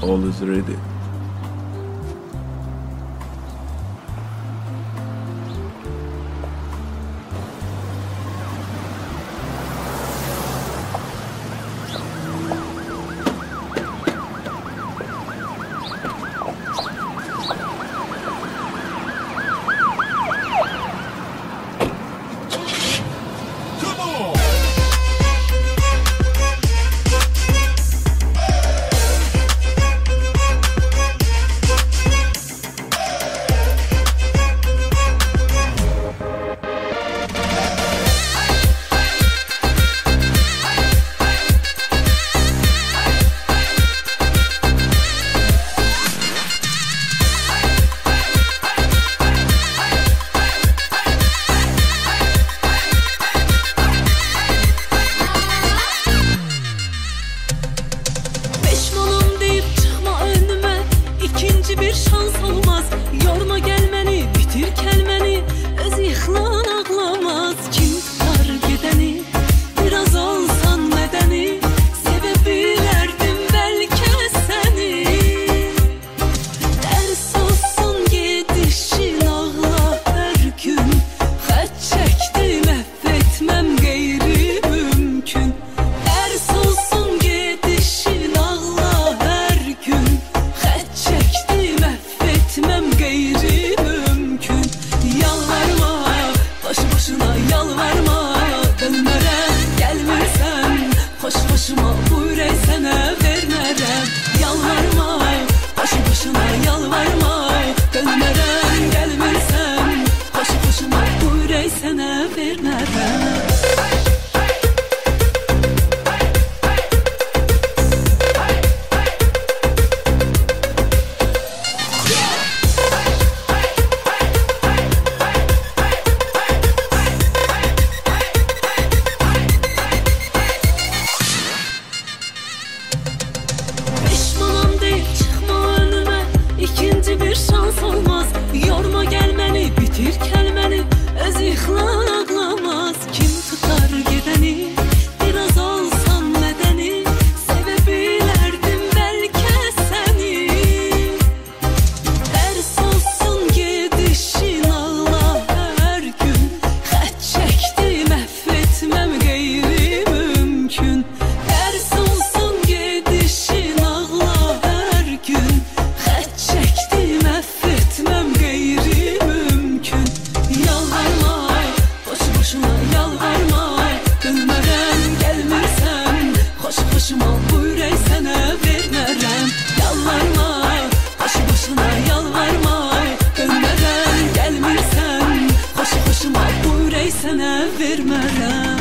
all is ready. Bir şans olmaz. Yorma gelmeni, bitir kelmeni. Öz yıxılan ağlamaz. Kim tutar gedəni? Biraz olsan medeni. Sevebilərdim belki seni. Ders olsun gedişin, ağla her gün. Xət çəkdim, affetmem gayri mümkün. Ders olsun gedişin, ağla her gün. Xət çəkdim, affetmem gayri mümkün. Yalvarma, başı başına yalvarma. Dönmərəm, gəlmirsən. Xoş xoşuma bu ürək sənə vermərəm. Yalvarma, başı başına yalvarma. Dönmərəm, gəlmirsən. Xoş xoşuma bu ürək sənə vermərəm. Bir şans olmaz. Yorma gelmeni, bitir kelmeni. Öz yıxılan ağlamaz. Kim tutar gedəni? Biraz olsan medeni. Sevebilərdim belki seni. Ders olsun gedişin, ağla her gün. Xət çəkdim, affetmem gayri mümkün. Ders olsun gedişin, ağla her gün. Xət çəkdim, affetmem gayri mümkün. Yalvarma, boşu boşuna yalvarma. Dönmərəm, gəlmirsən. Xoş xoşuma bu ürək sənə vermərəm. Yalvarma, boşu boşuna yalvarma. Dönmərəm, gəlmirsən. Xoş xoşuma bu ürək sənə vermərəm.